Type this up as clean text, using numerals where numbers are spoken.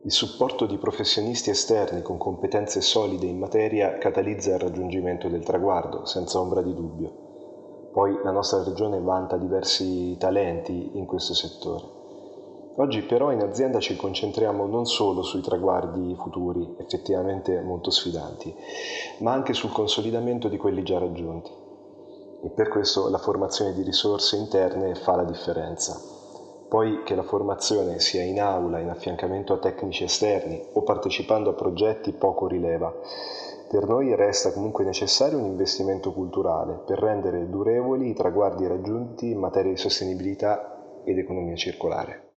Il supporto di professionisti esterni con competenze solide in materia catalizza il raggiungimento del traguardo, senza ombra di dubbio. Poi la nostra regione vanta diversi talenti in questo settore. Oggi però in azienda ci concentriamo non solo sui traguardi futuri, effettivamente molto sfidanti, ma anche sul consolidamento di quelli già raggiunti. E per questo la formazione di risorse interne fa la differenza. Poi che la formazione sia in aula, in affiancamento a tecnici esterni o partecipando a progetti poco rileva. Per noi resta comunque necessario un investimento culturale per rendere durevoli i traguardi raggiunti in materia di sostenibilità ed economia circolare.